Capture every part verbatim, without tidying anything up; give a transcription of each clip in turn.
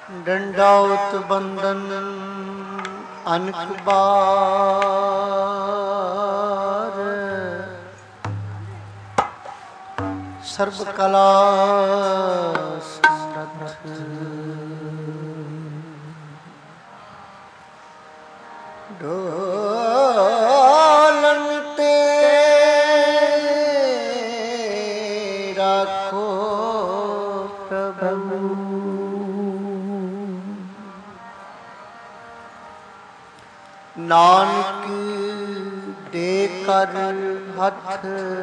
ਡੰਡਾਉਤ ਬੰਦਨ ਅਨਕ ਬਾਰ ਸਰਬ ਕਲਾ ਸਮਰੱਥ ਢੋਲਨ ਤੇ ਰੱਖੋ ਪ੍ਰਭੂ ਨਾਨਕ ਦੇ ਕਰ ਹੱਥ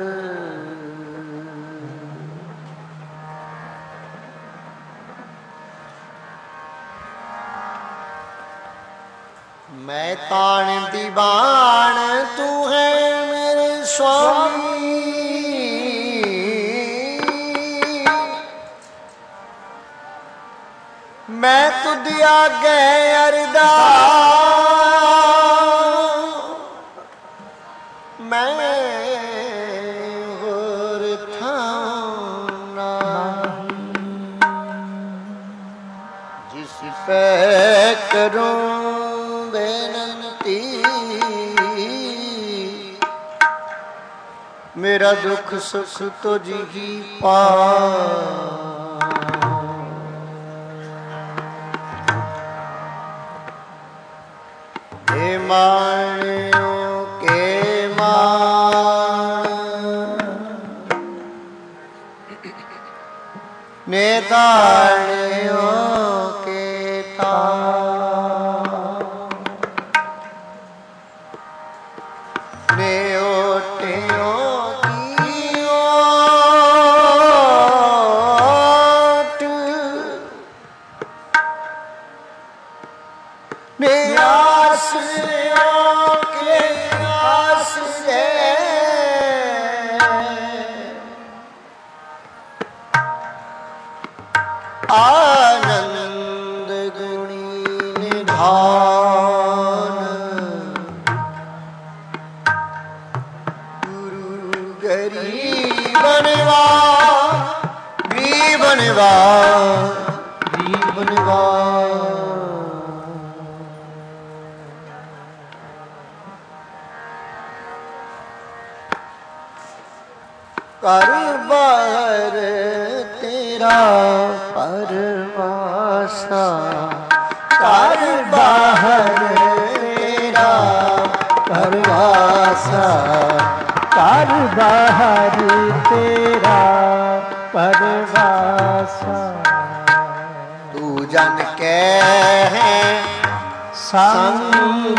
ਮੈਂ ਤਾਣ ਦੀ ਬਾਣ ਤੂੰ ਹੈ ਮੇਰੇ ਸੁਆਮੀ ਮੈਂ ਤੁਧ ਆਗੇ ਅਰਦਾਸ ਮੈਂ ਹੋਰ ਥਾਂ ਨਹੀਂ ਜਿਸ ਪੈ ਕਰੂੰ ਬੇਨਤੀ ਮੇਰਾ ਦੁੱਖ ਸੁਖ ਤੁਝ ਹੀ ਪਾ हे माणियों के मान नेताणियों के तान ने ओटियों की ओट ने आश्रयों के आश्रय आनंद गुणी निधान गुरु गरीबनवा गरीबनवा गरीबनवा कर बाहर तेरा परवासा कर बाहर तेरा परवासा कर बाहर तेरा परवासा तू जन के संग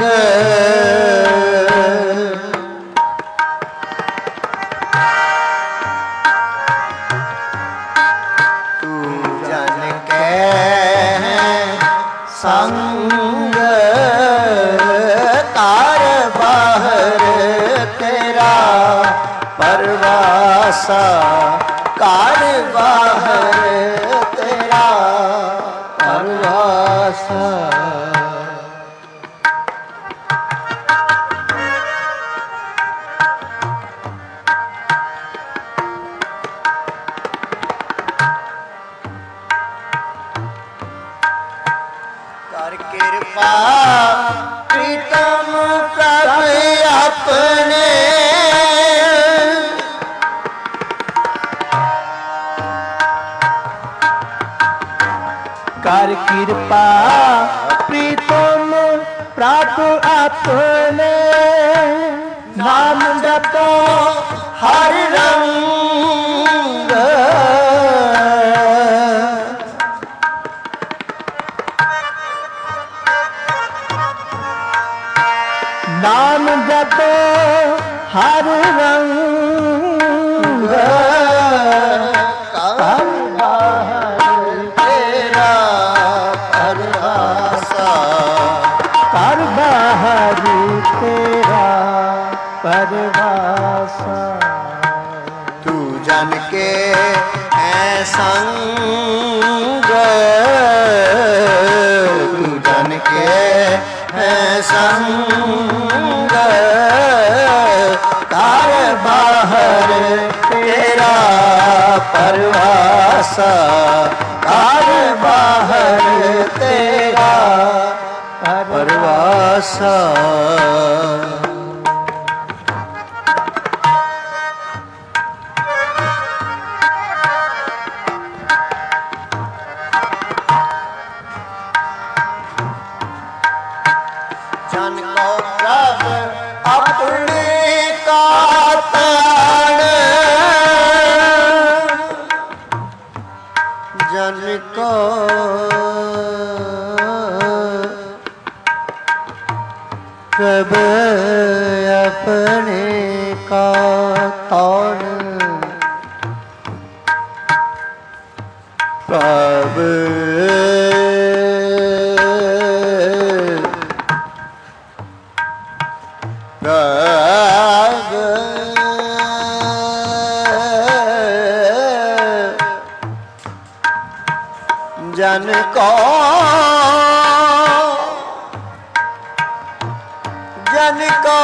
संग कार बाहर तेरा परवासा कार बाहर तेरा परवासा कृपा प्रीतम प्रभ अपने कर कृपा प्रीतम प्रभ अपने नाम जपो हर रंग नाम जपो हर रंग कर बाहर तेरा परवासा कर बाहर तेरा परवासा तू जन के है संग तू जन के है संग कार बाहर तेरा परवासा कार बाहर ਵਾਸਾ ਜਨ ਕੋ ਪ੍ਰਭ ਆਪਣੇ ਕਾ ਤਾਣ ਜਨ ਕੋ ਪ੍ਰਭ ਆਪਣੇ ਕਾ ਤਾਣ ਪ੍ਰਭ ਪ੍ਰਭ ਜਨ ਕੋ ਜਨ ਕੋ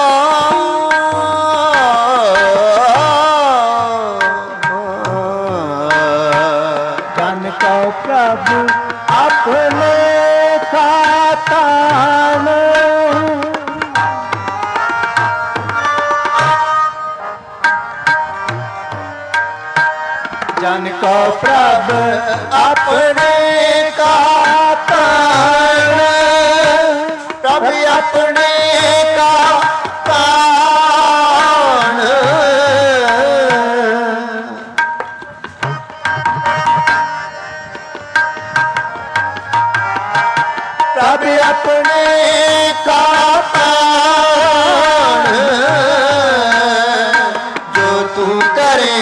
ਜਨ ਕੋ ਪ੍ਰਭ ਆਪਣੇ ਕਾ ਤਾਣ ਜਨ ਕੋ ਪ੍ਰਭ ਆਪਣੇ ਕਾ ਤਾਣ ਪ੍ਰਭ ਆਪਣੇ ਕਾ ਤਾਣ ਪ੍ਰਭ ਆਪਣੇ ਕਾ ਤਾਣ ਜੋ ਤੂੰ ਕਰੇ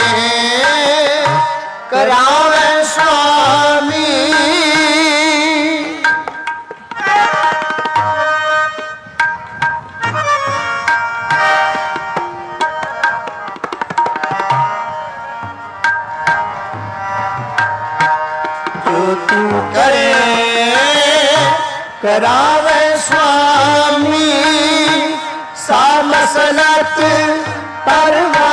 ਕਰਾਵੇ ਸੁਆਮੀ ਜੋ ਤੂੰ ਕਰੇ ਕਰਾਵੇ ਸੁਆਮੀ ਸਾ ਮਸਲਤ ਪਰਵਾਣ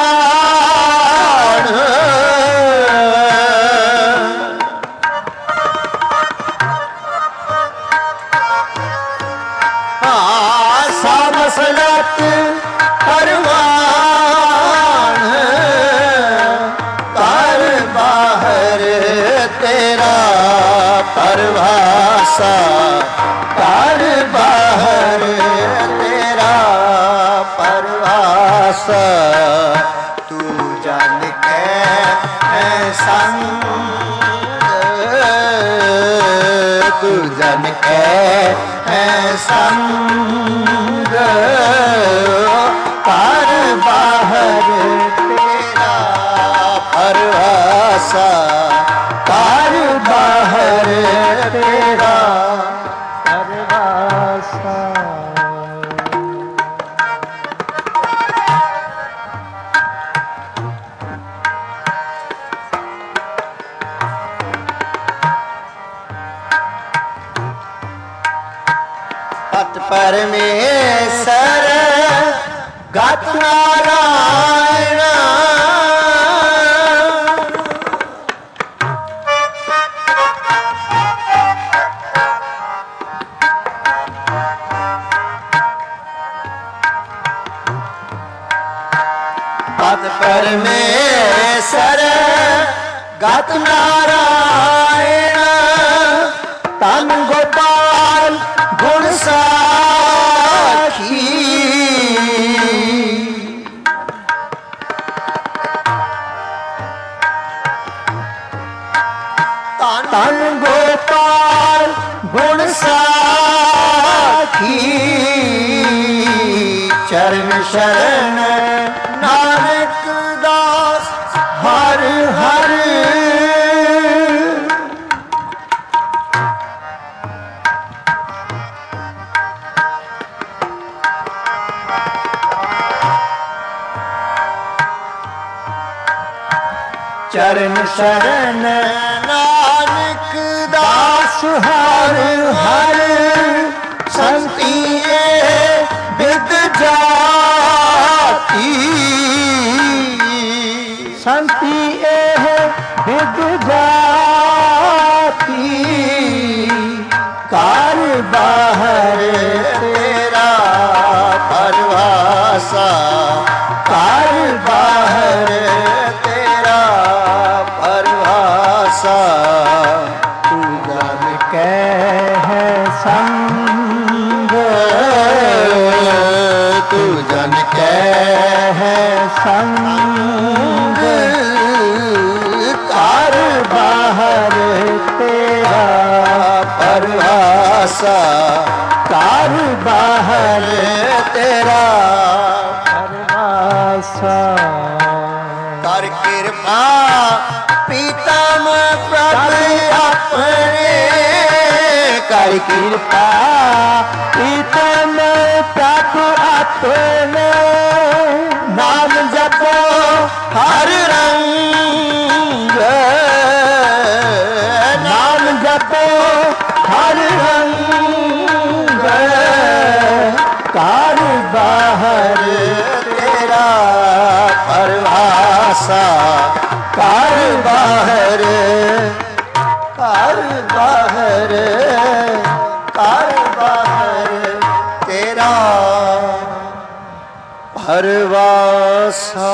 ਹਾਂ ਸਾ ਮਸਲਤ ਪਰਵਾਣ ਕਰ ਬਾਹਰ ਤੇਰਾ ਪਰਵਾਸਾ ਕਰ ਬਾਹਰ ਤੇਰਾ ਪਰਵਾਸਾ ਤੂੰ ਜਾਣ ਕੇ ਹੈ ਸੰਗ ਤੂੰ ਜਾਣ ਕੇ ਹੈ ਸੰਗ ਕਰ ਬਾਹਰ ਤੇਰਾ ਪਰਵਾਸਾ ਕਰ ਬਾਹਰ ਤੇਰਾ ਪਰਵਾਸਾ ਪਤ ਪਰਮੇਸ਼ਰ ਗਤ ਨਾਰਾਇਣ ਪਤ ਪਰਮੇਸ਼ਰ ਗਤ ਨਾਰਾਇਣ ਤਨ ਗੋਪਾਲ ਗੁਣ ਸਾਖੀ ਤਨ ਗੋਪਾਲ ਗੁਣ ਸਾਖੀ ਚਰਨ ਸ਼ਰਨ ਨਾਨਕ ਦਾਸ ਹਰ ਹਰ ਚਰਨ ਸ਼ਰਨ ਨਾਨਕ ਦਾਸ ਹਰ ਹਰ ਸੰਤੀਏ ਵਿਦ ਜਾਤੀ ਸੰਤੀ ਇਹ ਵਿਦ ਜਾਤੀ ਕਰ ਬਾਹਰ ਤੇਰਾ परवासा कार बाहर तेरा परवासा। कर कृपा पीतम प्रभु अपने कर कृपा पीतम प्रभु अपने नाम जपो हर रंग नाम जपो हर रंग कार बाहर तेरा परवासा कार बाहर कार बाहर कार बाहर तेरा परवासा।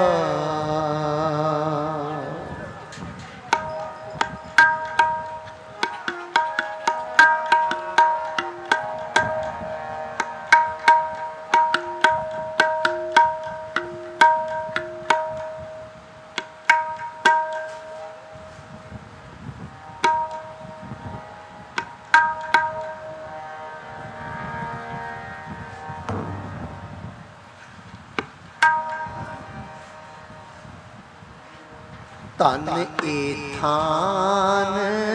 तन एथान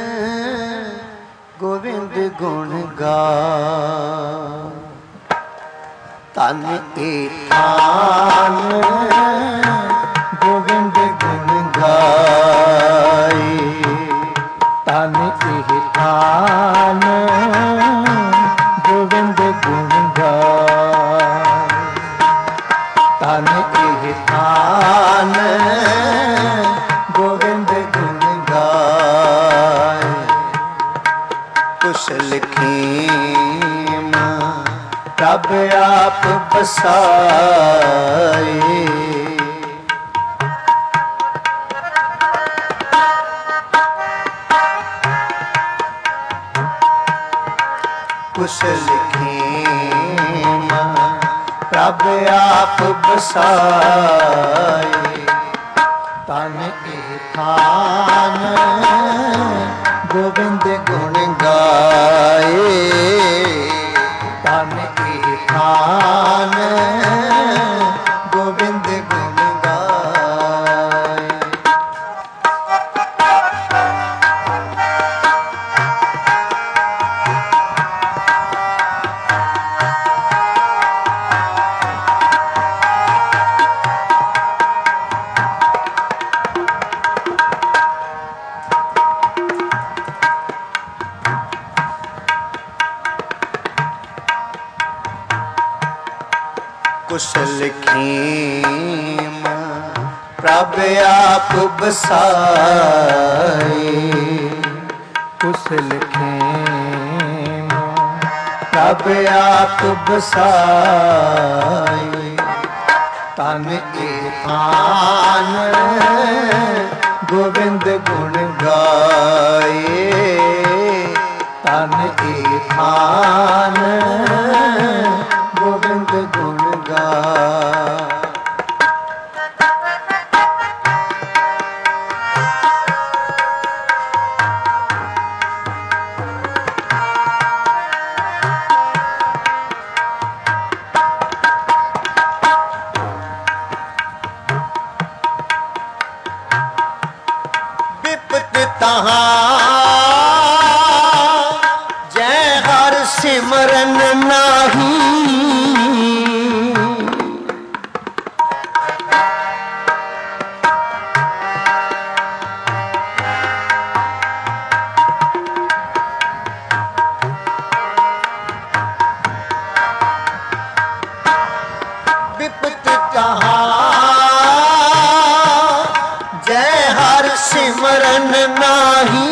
गोविंद गुण गा तन एथान गोविंद गुण गाए तन एथान गोविंद गुण गाए तन एथान गोविंद गुण गाए कुशल खेम प्रभ आप बसाए कुशल खेम प्रभ आप बसाए तन एथान गोविंद गुण गाए तन एथान गोविंद गुण गाए कुशल खेम प्रभ आप बसाए कुशल खेम प्रभ आप बसाए तन एथान गोविंद गुण गाए तन एथान गोविंद गुण गाए विपत तहाँ जय हर सिमरन नाही विपत कहाँ जय हर सिमरन नाही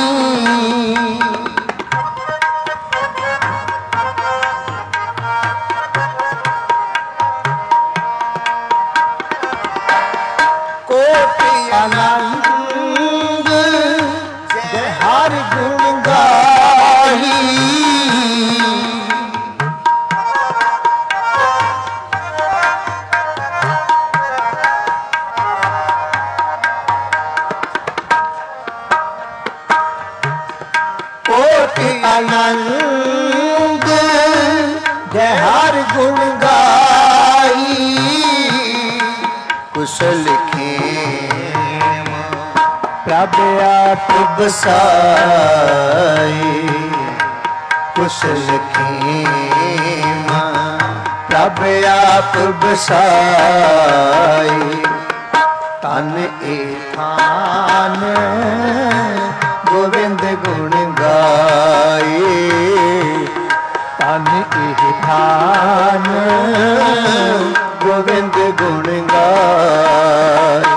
कोटि आनंद जय हर गुण गाही कोटि आनंद जय हर गुण गाई कुशल खेम प्रभ आप बसाई कुशल खेम प्रभ आप बसाई तन ए थान गोविंद गुण गाए तन एह थान गोविंद गुण गाए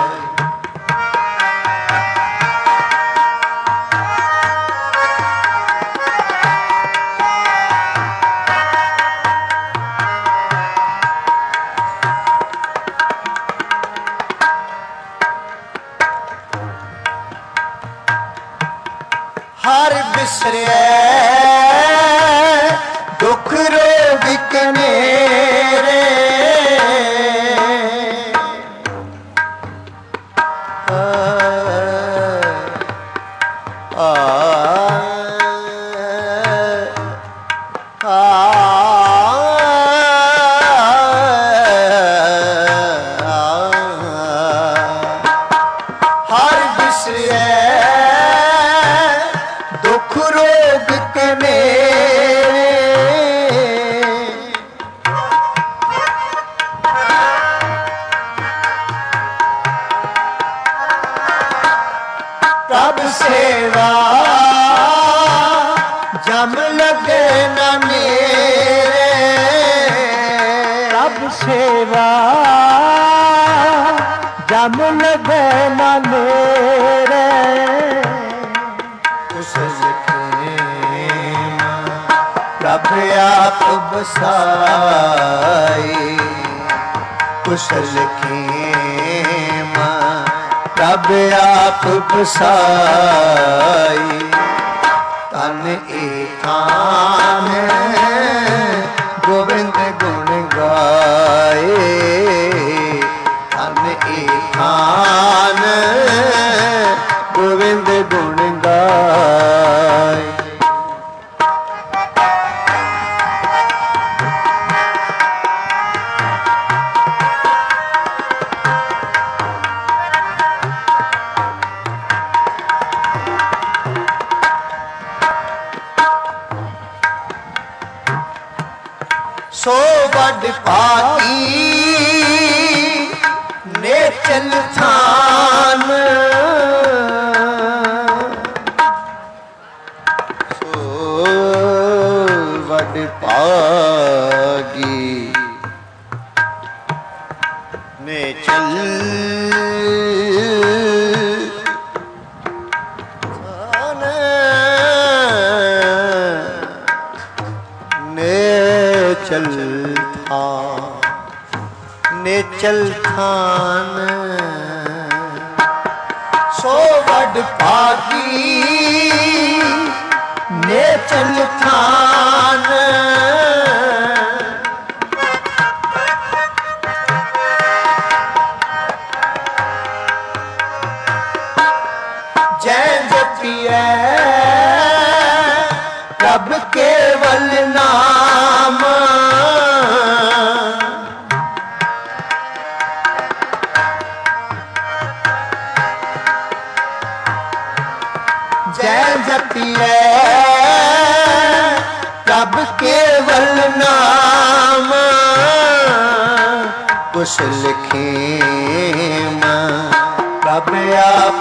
हर बिसरे दुख रोग कनेरे आ, आ, आ, हर बिसरे दुख रोग कनेरे प्रभ सेवा जम लगे न मेरे प्रभ सेवा जम लगे न मेरे कुशल खेम प्रभ आप बसाई कुशल खेम प्रभ आप बसाई तन ए थान गोविंद गुण गाए तन ए थान गोविंद गुण गाए सो बड़ पाकी ने चल थान सो बड़ पागी ने चल थान ने चल था नेचल थान सो बड़ पागी नेचल थान जय जपिए प्रभ केवल नाम जय जपिए प्रभ केवल नाम कुशल खेम प्रभ आप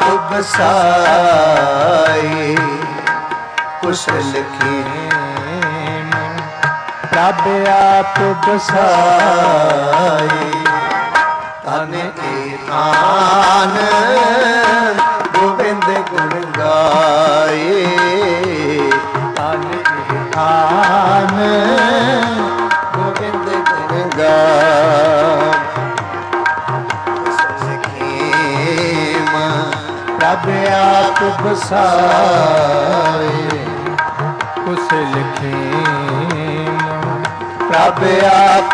बसाई कुशल खेम प्रभ आप बसाई तन ए थान गोविंद गुण गाए तन ए थान गोविंद गुण गाए कुशल खेम प्रभ आप बसाए कुशल खेम प्रभ आप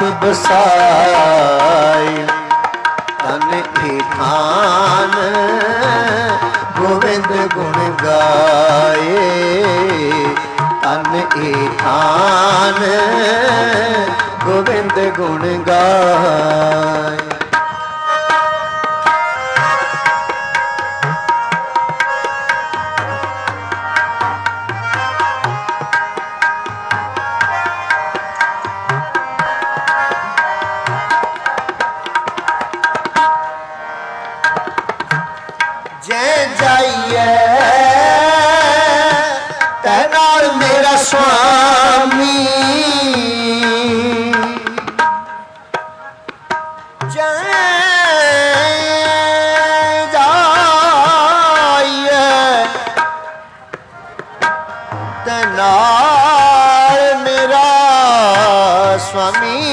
बसाए तन ए थान गोविंद गुण गाए तन ए थान गोविंद गुण गाय। स्वामी जय जाइए तनाल मेरा स्वामी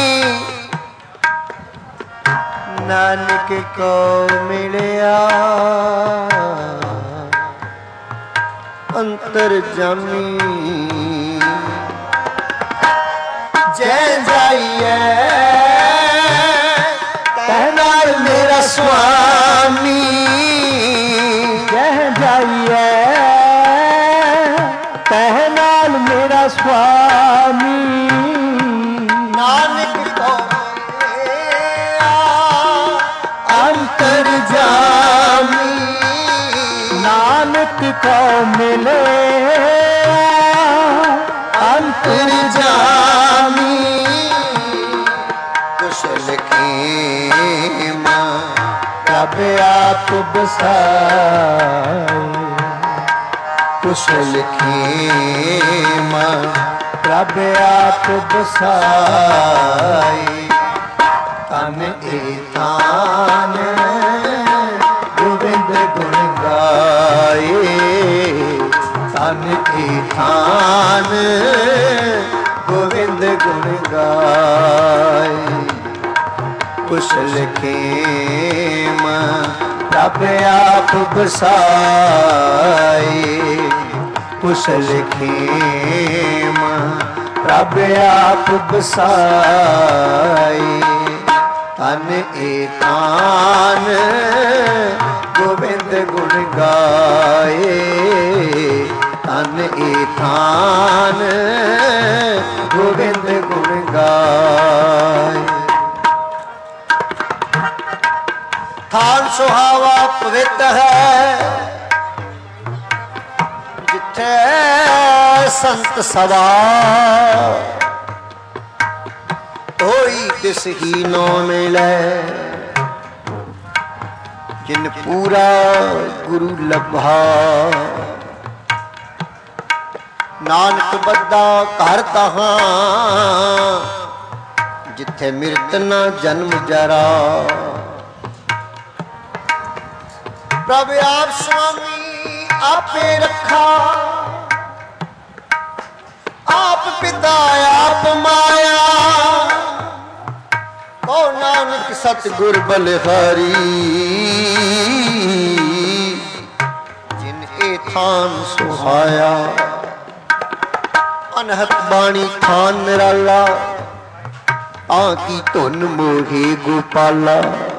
नानक को मिलिया अंतर जामी। जय जाइए तहनाल मेरा स्वामी जय जाइए तहनाल मेरा स्वामी नानक को अंतर जामी नानक को मिले अंतर जामी। कुशल खेमा प्रभ आप बसाए कुशल खेमा प्रभ आप बसाए तन ए तान गोविंद गुण गाए तन ए थान गोविंद गुण गाय। कुशल खेम प्रभ आप बसाए कुशल खेम प्रभ आप बसाए तन ए तान गोविंद गुण गाए तन ए थान गोविंद गुण गाय। थान सुहावा पवित्र है जिथे संत सवा होई तिस ही नो मिले जिन पूरा गुरु लभा। नानक बद्दा घर तहां जिथे मिरत न जन्म जरा। प्रभ आप स्वामी आपे रखा आप पिता आप माया ओ नानक सतगुर बलिहारी जिन ए थान सुहाया। अनहत बाणी थान निराला आकी धुन मोहे गोपाला।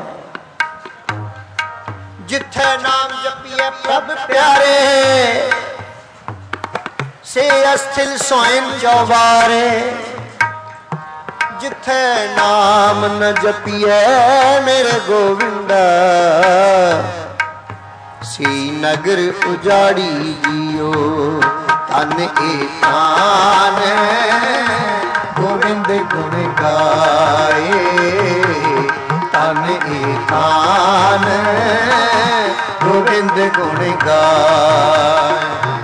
जिथे नाम जपिए प्रभ प्यारे से अस्थिल सोइन चौबारे। जिथे नाम न जपिए मेरे गोविंदा सी नगर उजाड़ी जियो। तन ए तान गोविंद गुण गाए तन ए तान गोविंद गुण गाए।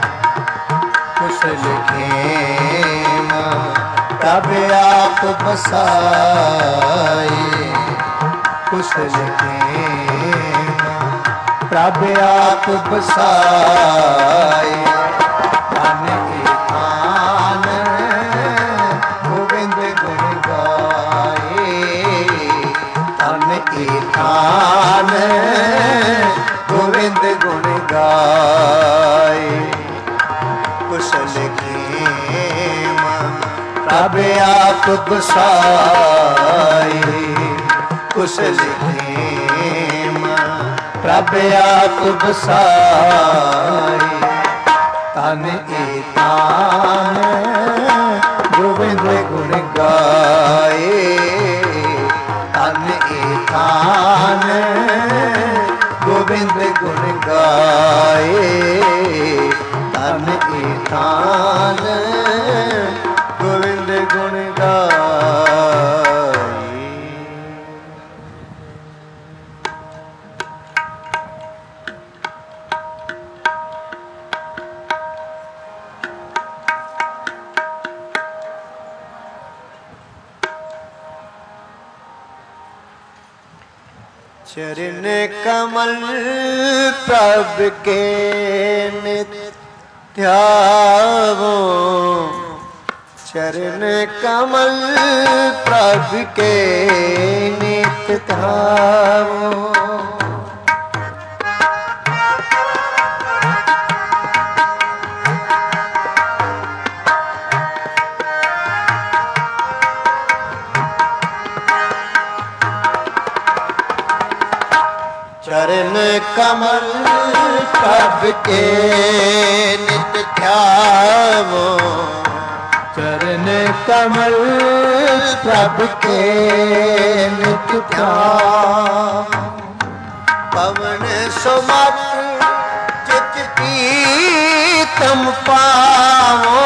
कुशल खेम प्रभ आप बसाए कुशल खेम प्रभ आप बसाए तन ए थान गोविंद गुण गाए तन ए थान गोविंद गुण गाए। कुशल खेम प्रभ आप बसाए कुशल खेम प्रभ आप बसाए तन ईतान गोविंद गुण गाए, तन ईतान गोविंद गुण गाए, तन ईतान गोविंद गुण गाए। चरण कमल प्रभु के नित्य ध्यावो, चरण कमल प्रभु के नित्य ध्यावो। चरण कमल प्रभु के नित्य ध्यावो, चरण कमल प्रभु के नित्य ध्यावो। पवन सुमत चित प्रीतम पावो,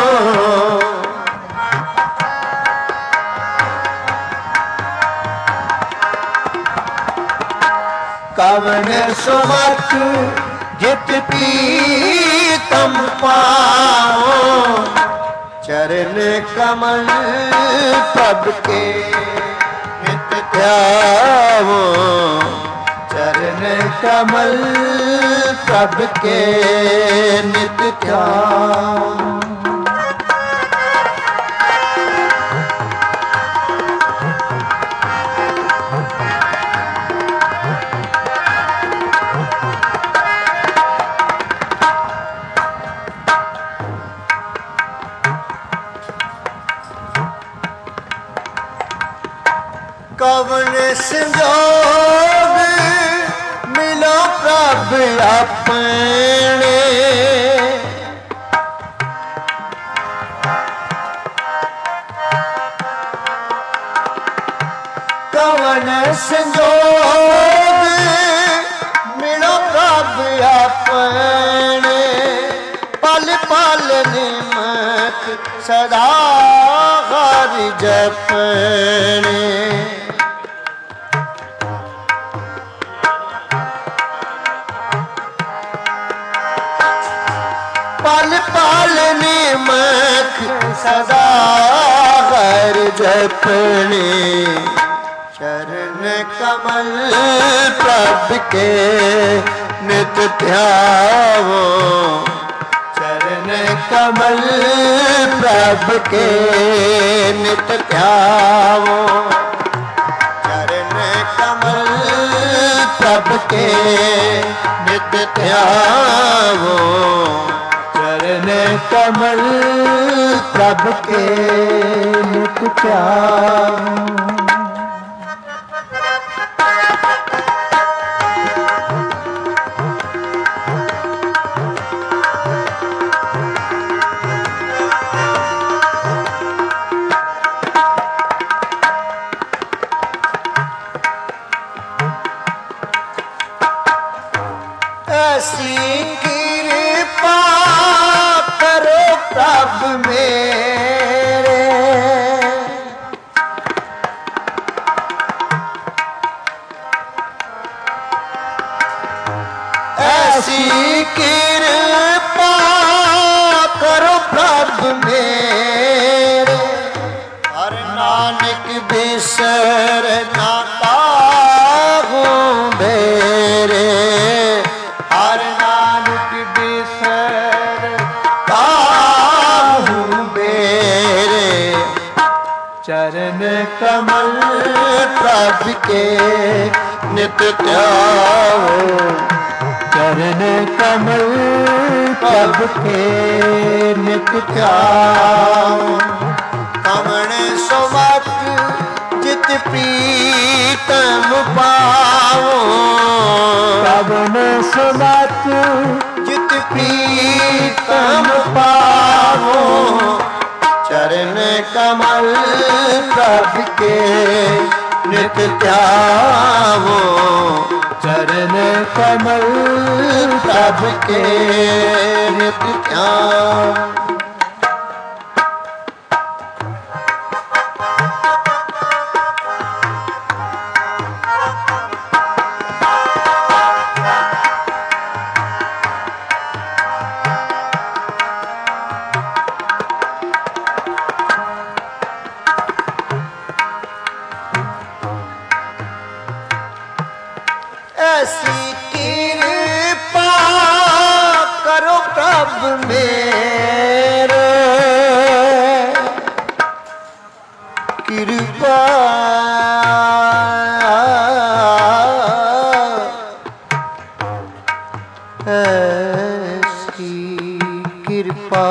कवन सुमत जित प्रीतम पाओ, चरण कमल प्रभु के नित्य ध्यावो, चरण कमल प्रभु के नित्य ध्यावो। कवन संजोग मिलो प्रभु अपने, कवन संजोग मिलो प्रभु अपने, पल पल निमक सदा हरि जपने। पल पल निमक सदा हर जपने, चरण कमल प्रभु के नित्य ध्यावो, चरण कमल प्रभु के नित्य ध्यावो, चरण कमल प्रभु के नित्य ध्यावो, चरण कमल प्रभु के नित्य ध्यावो। ऐसी कृपा करो प्रभु मेरे, ऐसी कृपा करो प्रभु मेरे, हर नानक बिसर ना पाहूं बेरे, हर नानक बिसर पाहूं बेरे, चरण कमल प्रभु के नित्य ध्यावो, चरण कमल प्रभु के नित्य ध्यावो। कमण सुमत जित प्रीतम पावो, कवन सुमत जित प्रीतम पावो चरण कमल प्रभ के नित ध्यावो चरण कमल प्रभ के नित ध्यावो। ऐसी कृपा करो प्रभु मेरे, कृपा ऐसी कृपा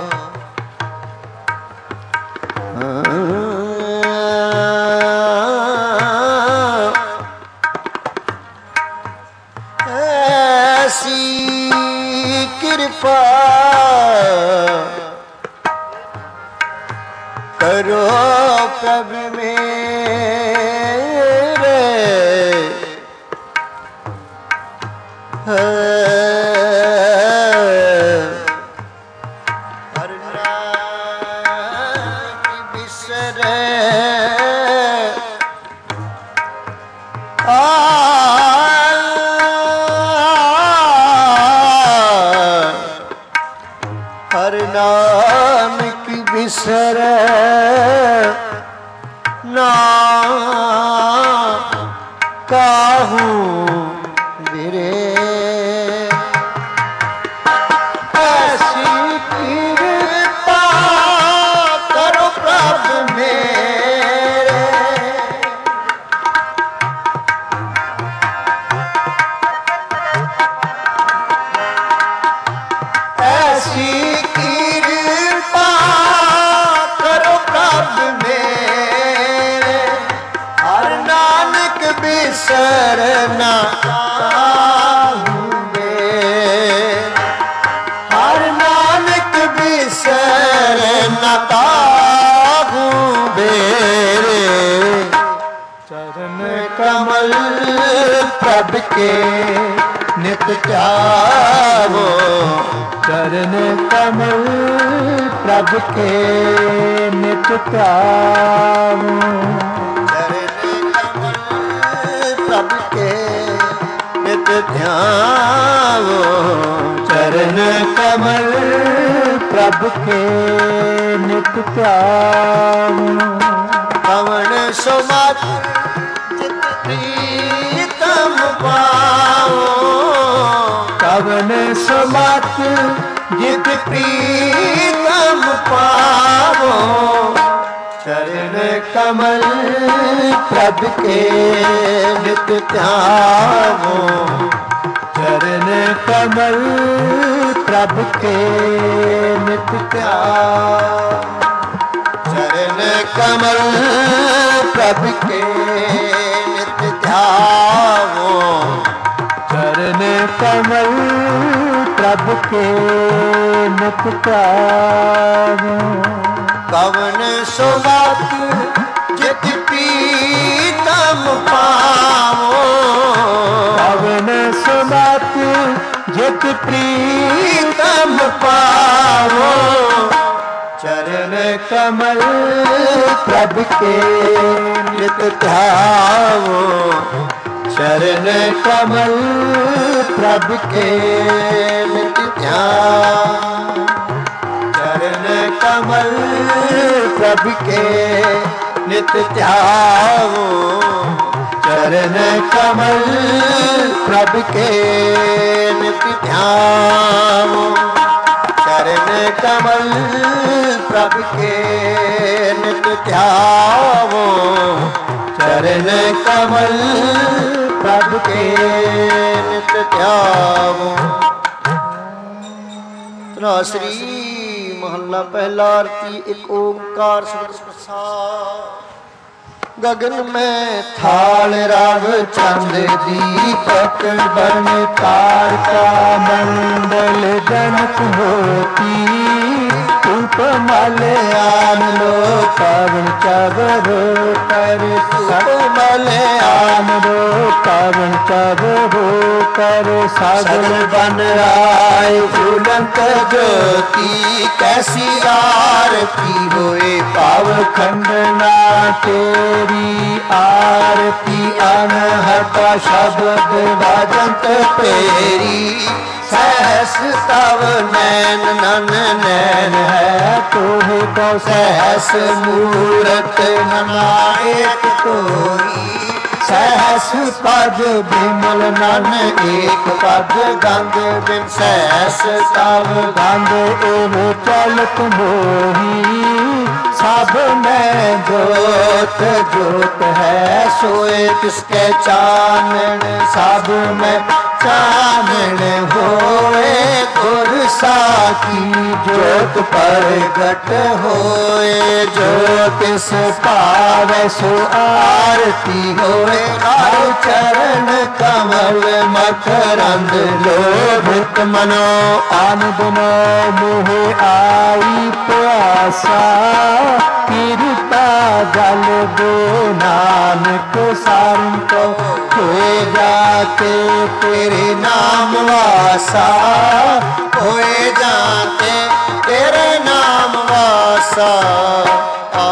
कृपा करो प्रभु मेरे, हर नाम बिसरे हर नाम की बिसर ना काहू बिरे। ऐसी कृपा करो प्रभु मेरे, ऐसी कृपा करो प्रभु मेरे, हर नानक बिसरना काहू में, हर नानक बिसरना काहू बेरे। चरण कमल प्रभु के नित ध्यावो, चरण कमल प्रभु के नित ध्यावो, चरण कमल प्रभु के नित ध्यावो, चरण कमल प्रभु के नित ध्यावो। पवन सुमत चित प्रीतम पाओ, कवन सुमत जित प्रीतम पावो, चरण कमल प्रभु के नित ध्यावो, चरण कमल प्रभु के नित ध्यावो, चरण कमल प्रभु के नित ध्यावो, चरण कमल प्रभु के नित ध्यावो। कवन सुमत जित प्रीतम पावो, कवन सुमत जित प्रीतम पावो, चरण कमल प्रभु के नित ध्यावो, चरण कमल प्रभु के नित ध्यावो, चरण कमल प्रभु के नित ध्यावो, चरण कमल प्रभु के नित ध्यावो, चरण कमल प्रभु के नित ध्यावो, चरण कमल प्रभु के नित ध्यावो। तनासरी महला पहला आरती एक ओंकार सतਿ प्रसाद। गगन में थाल राग चंद दीपक बन तारका मंडल जनक होती धूप मलयान लो पवन चबरो कर धूप मलयान लो पवन चबरो कर सगल बन राय फूलंत ज्योति कैसी आरती होए पाव खंडना तेरी आरती अनहता शब्द भजंत पेरी सहस तव नैन नन नैन है तोहे को सहस मूरत नना एक तोरी सहस पद बिमल नन एक पद गंग बिन सहस तव गंग एव चलत मोही सब में जोत जोत है सोए किसके चानन सब में चानन होए गुर साखी जोत प्रगट होए जो तिस पावे सो आरती होए हर चरण कमल मकरंद लोभित मनो आनंद मोहे आई प्यासा कृपा जल दो नानक सारन को होए जाते तेरे नाम वासा होए जाते तेरे नाम वासा आ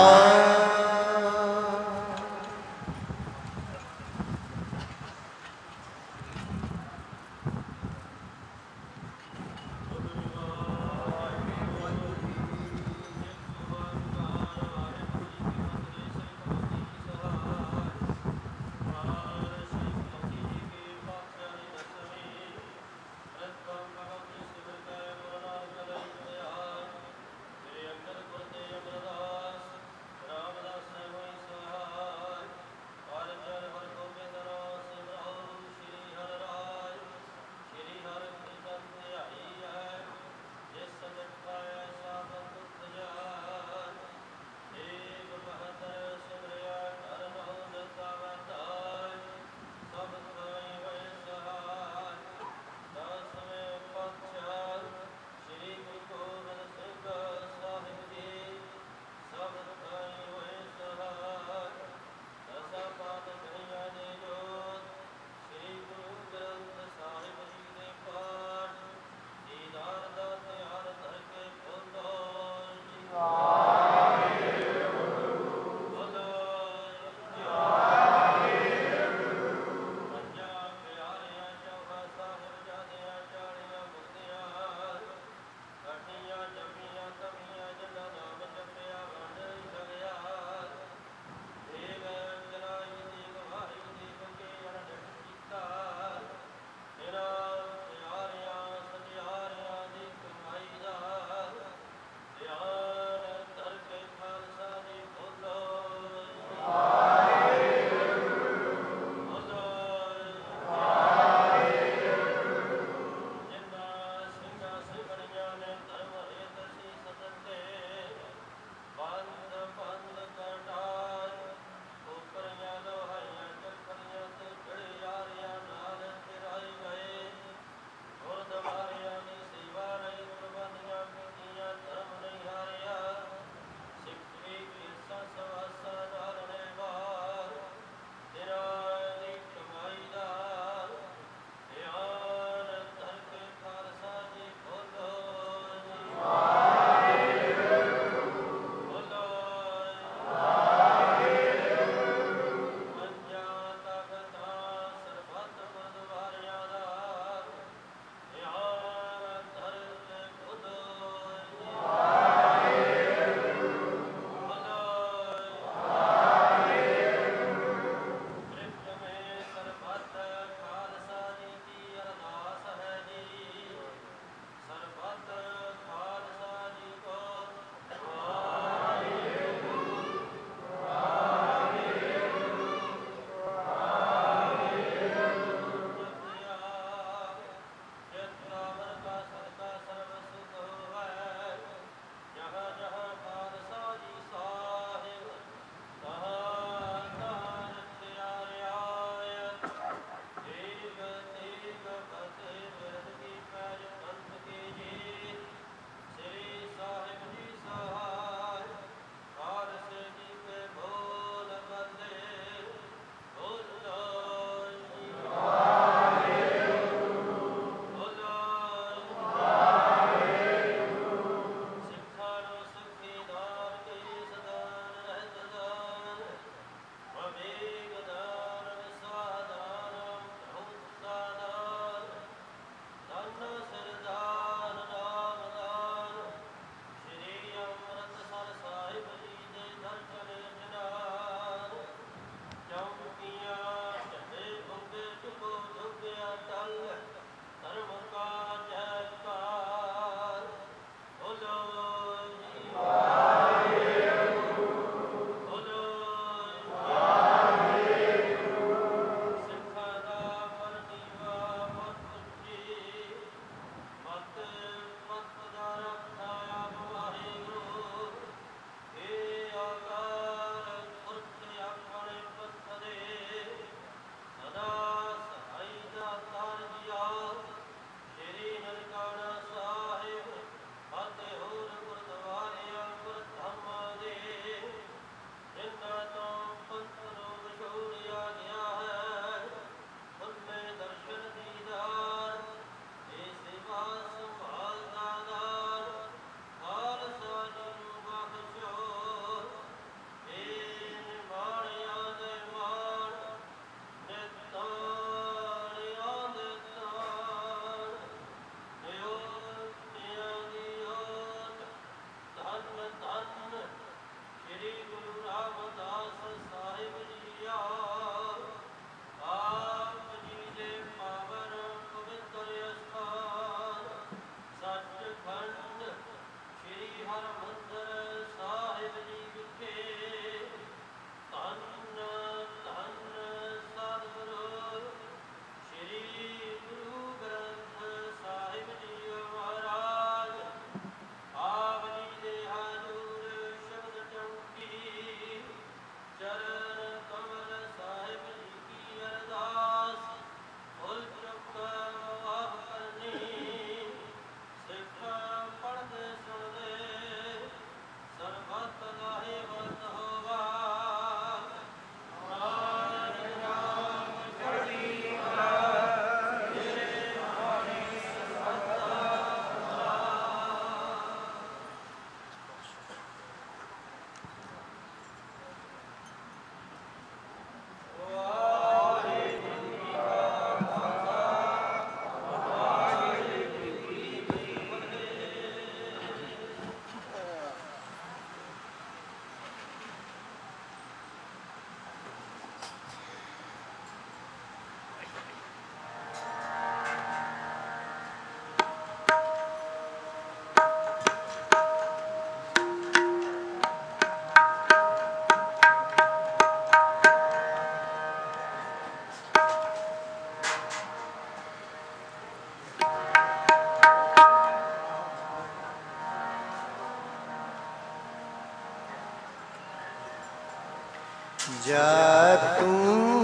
जा तू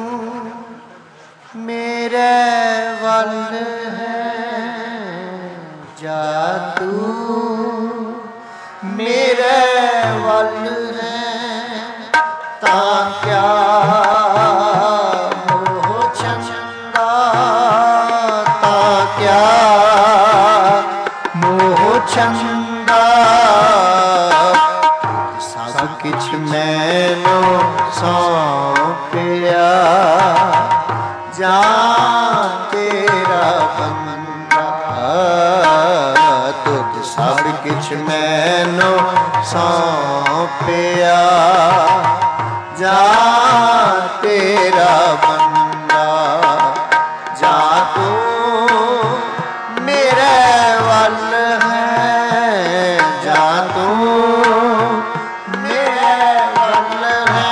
मेरे वल है, जा तू मेरे वल है, ता क्या मोह चंदा, ता क्या मोह चंदा, सब किछ मैनू सौंपिया, जा तेरा बंदा, तुझ सब किछ मैनू सौंपिया, जा तेरा बंदा, जा तू मेरे वल है, जा तू मेरे वल है।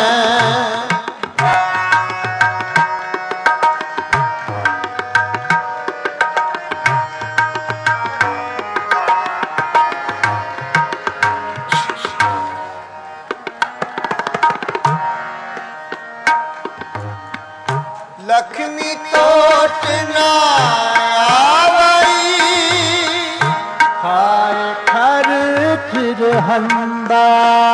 लक्ष्मी तोट ना आवई, खाए खर्च रहंदा,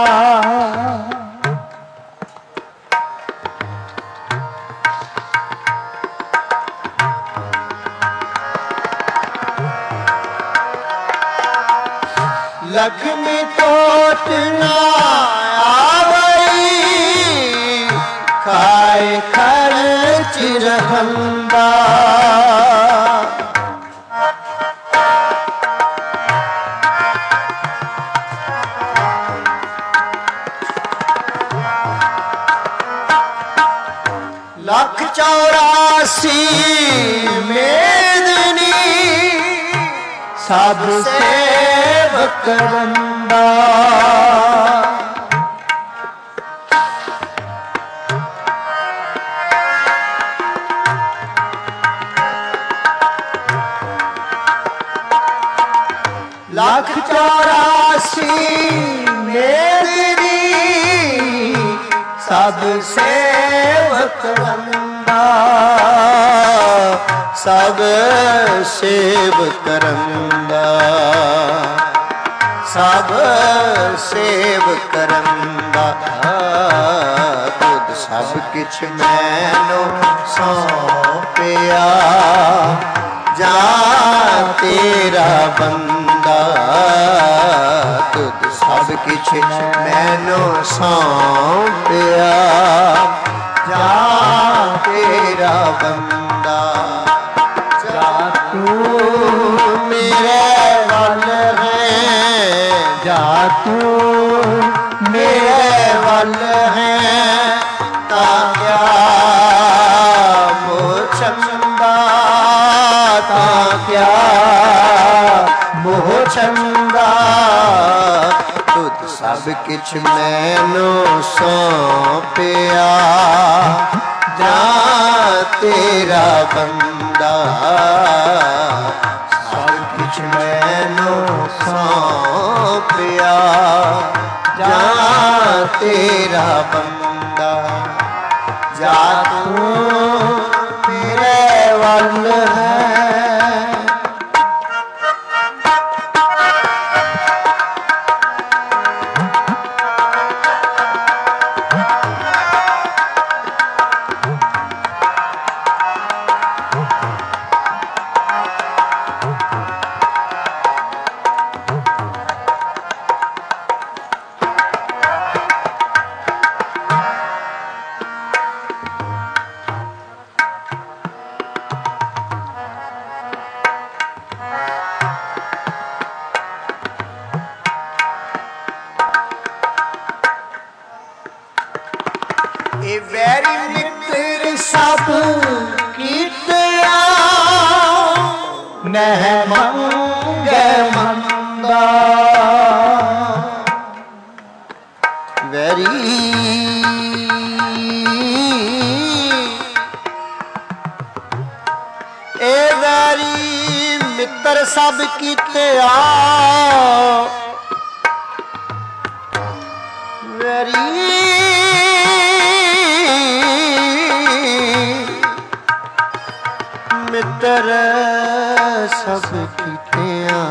लक्ष्मी तोट ना आवई, खाए खर्च रहंदा, लख चौरासी मेदनी, सब सेव करंदा, लख चौरासी मेदनी, सब सेव करंदा, सब सेव करंदा, सब सेव करंदा, तुझ सब किछ मैनू सौंपिया, जा तेरा बंदा, तुझ सब किछ मैनू सौंपिया, जा तेरा बंदा, जा तू मेरे वल है, जा तू मेरे वल है, ता क्या मोह चंदा, ता क्या मोह चंदा, तुझ सब किछ मैनू सौंपिया, जा तेरा बंदा, सब किछ मैनू सौंपिया, जा तेरा बंदा, जा तू मेरे वल है। वैरी मित्र सब कीतिया, नह मंगे मंदा, वैरी ए वैरी मित्र सब कीतिया, वैरी नजर सब कीतियां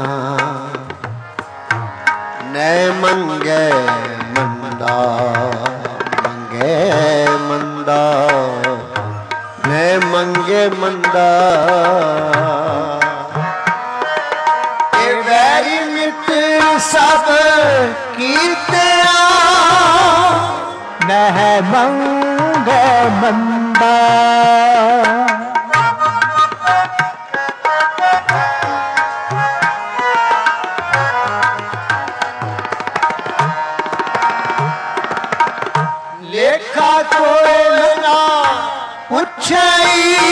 नै मंगे मंदा मंगे मंदा नै मंगे मंदा ए वैरी मित्र सब कीतियां नह मंगे मंदा लेखा कोई ना पुछई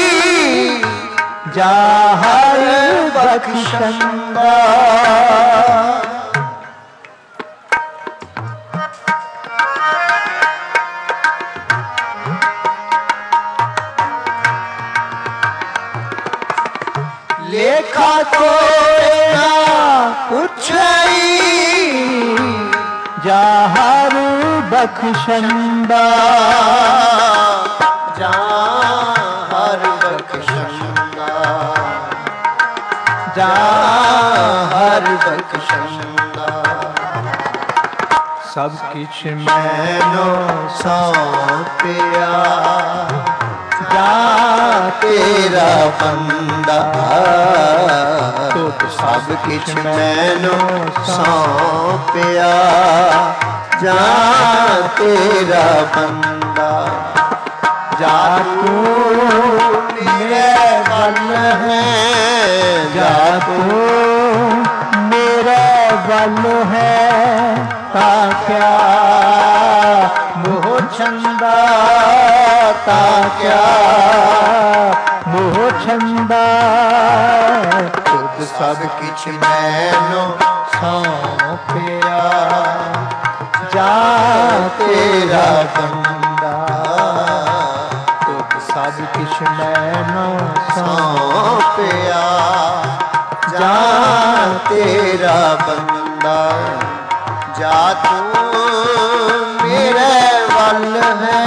जाहर बख्शंदा लेखा कोई ना पुछई जाहर बख्शंदा जाहर बख्शंदा जाहर बख्शंदा सब किछ मैनो सौंपिया जा तेरा बंदा तो सब किछ मैनो सौंपिया जा तेरा बंदा जा तू मेरे बल है जा तू मेरे बल है ता क्या मोह छंदा ता क्या मोह छंदा खुद सब किछ मैनो सौंपिया जा तेरा बंदा खुद सब किछ मैनो सौंपिया जा तेरा बंदा जा तू मेरे वल है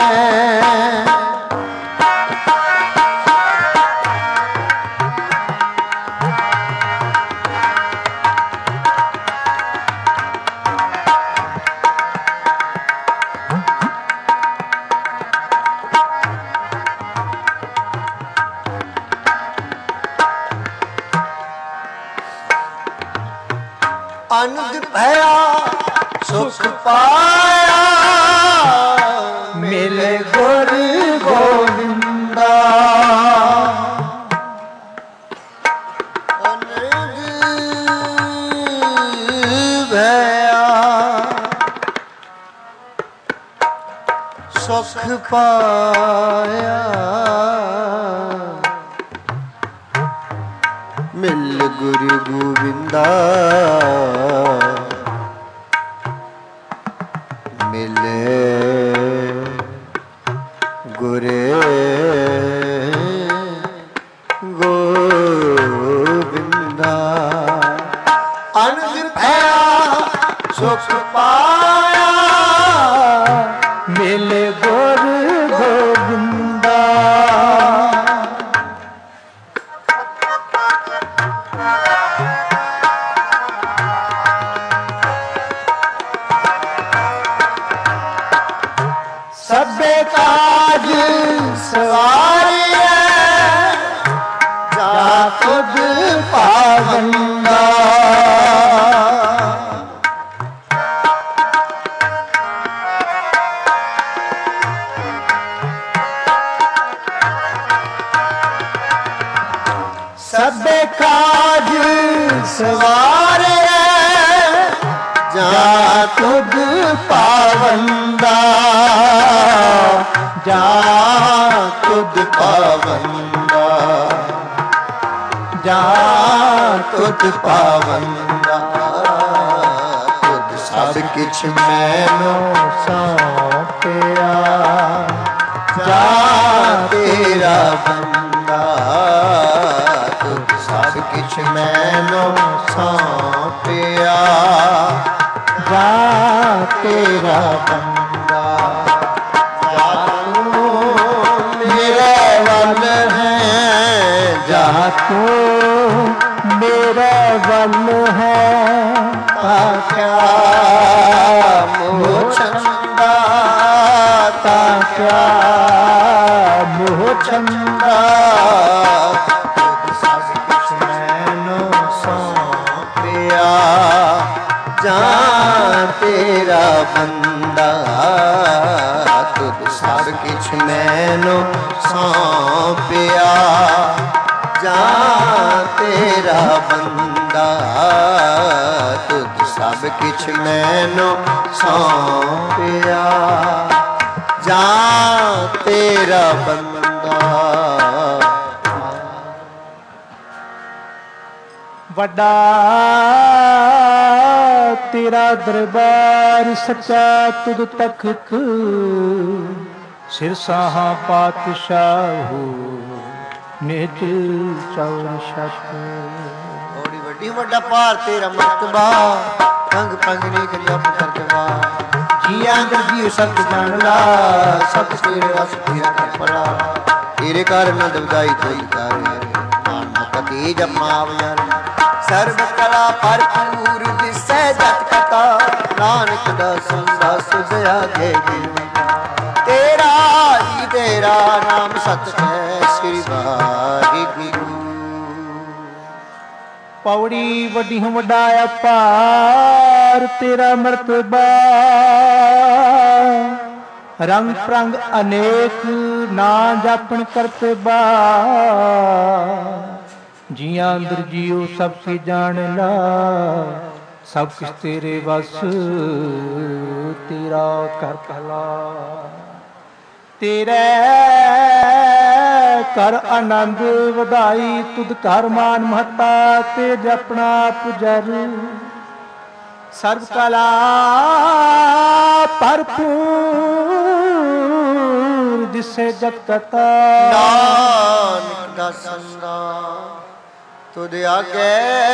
आनंद भया सुख पाया मिले गुर गोविंदा आनंद भया सुख पाया मिल गुरु गोविंदा मिले गुरे गोविंदा आनंद भया सुख पाया मिले गुर गोविंदा सबे काज सवारिया जा खुद पावंदा सबे काज सवारिया जा खुद पावंदा जा तुद पावंदा जा तुद पावंदा तुद सब किछ मैनो सौंपिया जा तेरा बंदा तुद सब किछ मैनो सौंपिया जा तेरा बंदा मेरे वल है जा तू मेरे बल है ता क्या मोह छंदा, ता क्या मोह छंदा। सब कुछ मैनू सौंपिया जां तेरा बंदा, तुद सब कुछ मैनू सौंपिया जां तेरा बंदा, तुद सब कुछ मैनू सौंपिया जां तेरा बंदा। वड्डा तेरा दरबार सच्चा तुद तख्त, सिरसाहा पातशाहू निज चौर शत। बड़ी वड्डी वड्डा भार तेरा मर्तबा, पंग पंग ने करिया करवा। जिया अंदर जी सत जान ला, सत तेरे रस तेरा कर पड़ा। तेरे घर न दवदाई कोई कर, नाम कती जमाव यार। सर्व कला भरपूर दिसै जत कथा, नानक दा संगा सुझया गे तेरा ही तेरा नाम सत है श्री वाहिगुरु। पौड़ी वड्डी वड्डा अपार तेरा मर्तबा, रंग प्रंग अनेक ना जापन करतबा। जिया अंदर जियो सब की जान ला, सब कुछ तेरे बस तेरा कर भला। तेरे कर आनंद वधाई, तुद कर मान महता तेज अपना पुजर। सर्व कला भरपूर दिसे जत कथा, नानक दा संगा तुद आगे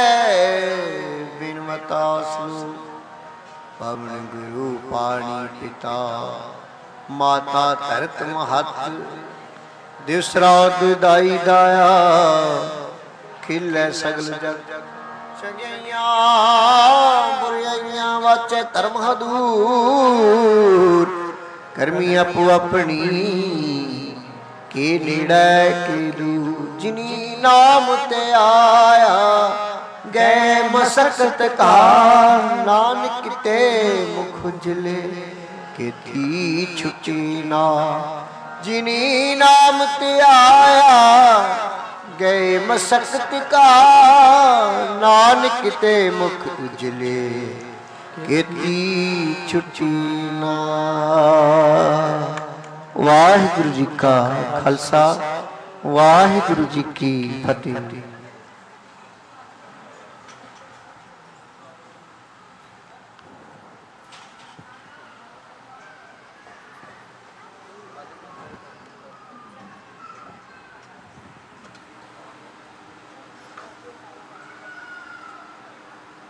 बिनमता सू। पवन गुरु पानी पिता, माता धरत महत। दिसरा दुदाई दाया, खिलै सगल जग। चंगियां बुराइयां वाचे धर्म हदूर, करमी आपो अपनी के नेड़े के दूर। जिनी नाम ते आया गए मसकत का, नानक ते मुख उजले के थी छुटी ना। जिनी नाम ते आया गए मसकत का, नानक ते मुख उजले के थी छुटी ना। वाहिगुरु जी का खालसा, वाहिगुरु जी की फतेह।